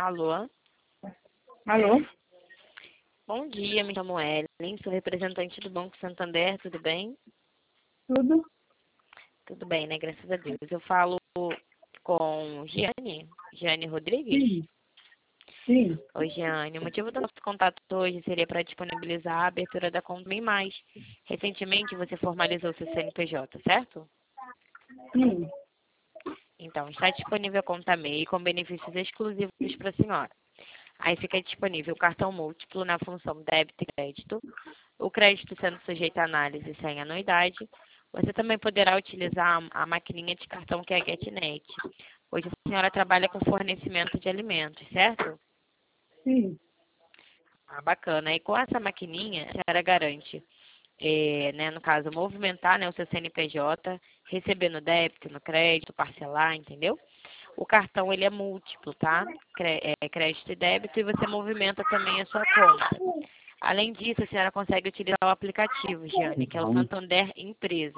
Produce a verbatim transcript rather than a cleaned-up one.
Alô? Alô? Bom dia, me chamo Ellen, sou representante do Banco Santander, tudo bem? Tudo? Tudo bem, né? Graças a Deus. Eu falo com Giane, Giane Rodrigues. Sim. Sim. Oi, Giane. O motivo do nosso contato hoje seria para disponibilizar a abertura da conta Bem Mais. Recentemente você formalizou seu C N P J, certo? Sim. Então, está disponível a conta M E I com benefícios exclusivos para a senhora. Aí fica disponível o cartão múltiplo na função débito e crédito, o crédito sendo sujeito a análise sem anuidade. Você também poderá utilizar a maquininha de cartão que é a GetNet. Hoje a senhora trabalha com fornecimento de alimentos, certo? Sim. Ah, bacana. E com essa maquininha, a senhora garante, é, né, no caso, movimentar, né, o seu C N P J, receber no débito, no crédito, parcelar, entendeu? O cartão, ele é múltiplo, tá? Cré- é, crédito e débito, e você movimenta também a sua conta. Além disso, a senhora consegue utilizar o aplicativo, Giane, que é o Santander Empresa.